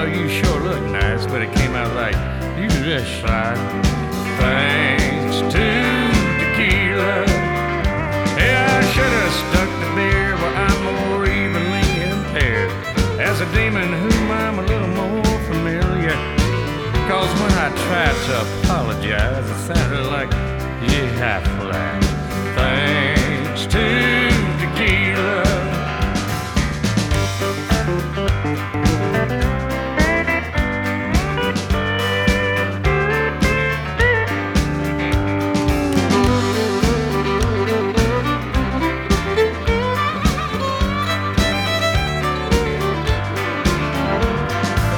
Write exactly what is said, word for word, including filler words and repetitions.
fella, you sure look nice, but it came out like, you just slide. Thanks to tequila. Hey, I should have stuck to beer, but I'm more evenly impaired. As a demon whom I'm a little more familiar. Cause when I tried to apologize, it sounded like, yeah, I flat.